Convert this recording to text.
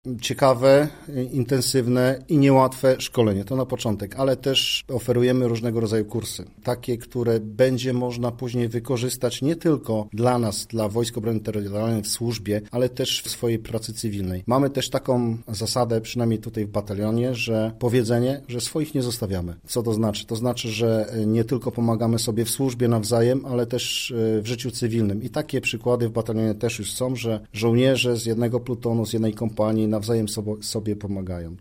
ciekawe, intensywne i niełatwe szkolenie. To na początek, ale też oferujemy różnego rodzaju kursy. Takie, które będzie można później wykorzystać nie tylko dla nas, dla Wojsk Obrony Terytorialnej w służbie, ale też w swojej pracy cywilnej. Mamy też taką zasadę, przynajmniej tutaj w batalionie, że powiedzenie, że swoich nie zostawiamy. Co to znaczy? To znaczy, że nie tylko pomagamy sobie w służbie nawzajem, ale też w życiu cywilnym. I takie przykłady w batalionie też już są, że żołnierze z jednego plutonu, z jednej kompanii nawzajem sobie pomagają.